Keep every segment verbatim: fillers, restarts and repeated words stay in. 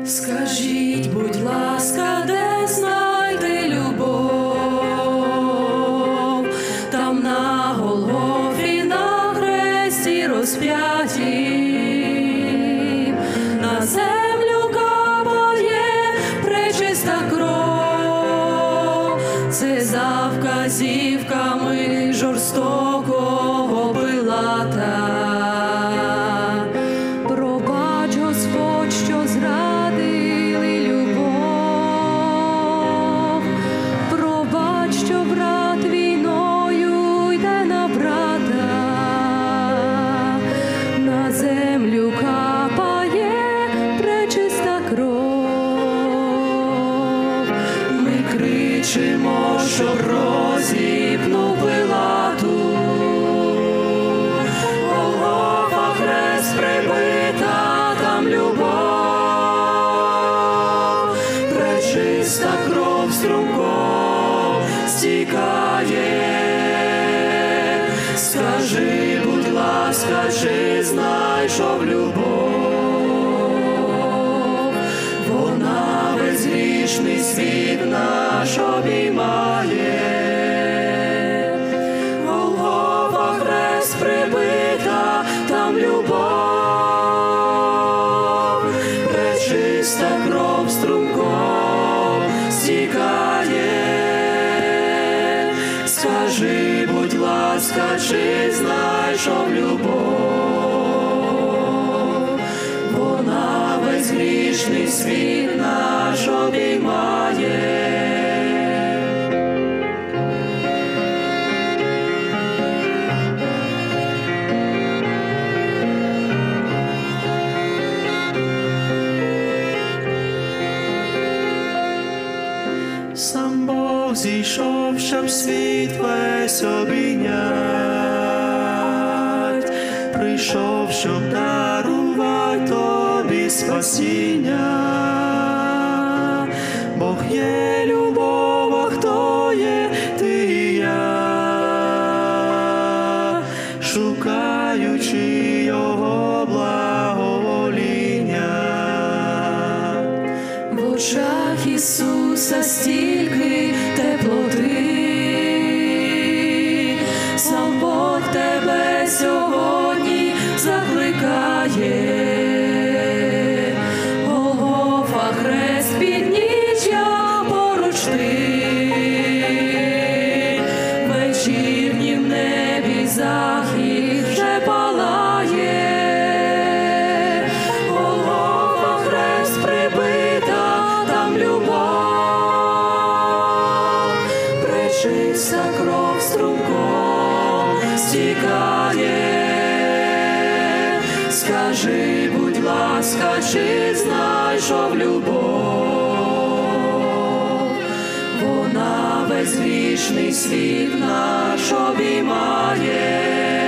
Скажіть, будь ласка, де знайти любов? Там на Голгофі, на хресті розп'яті, на землю капає пречиста кров. Це за вказівками жорстокого Пилата. Пробач, Господь, що зрадили любов. Пробач, що брат війною йде на брата. На землю капає пречиста кров. Ми кричимо, щоб розіпнув Пилату. Голгофа, хрест прибита, там любов. Пречиста кров струмком стікає. Скажи, будь ласка, чи знайшов любов? Вона безгрішний світ наш обіймає. Голгофа, хрест прибита, там любов. Пречиста кров струмком стікає. Скажи, будь ласка, чи знайшов любов? Вона безгрішний світ наш обіймає. Сам Бог зійшов, щоб світ весь обійнять. Прийшов, щоб дарувати тобі спасіння. Бог є любов, а хто є ти і я? Шукаючи його благовоління. В очах Ісуса стільки теплоти. Сам Бог тебе сьогодні закликає. Голгофа, хрест, підніжжя, поруч ти. Вечірній в небі захід вже палає. Голгофа, хрест прибита, там любов. Пречиста кров струмком стікає. Скажи, будь ласка, чи знайшов любов? Вона безгрішний світ наш обіймає.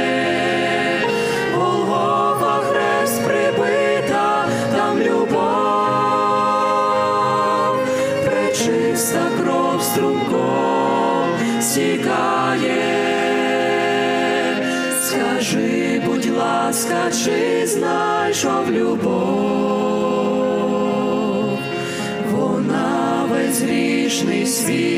Голгофа, хрест прибита, там любов. Пречиста кров струмком стікає. Скажи, будь ласка, чи знайшов любов? Вона безгрішний світ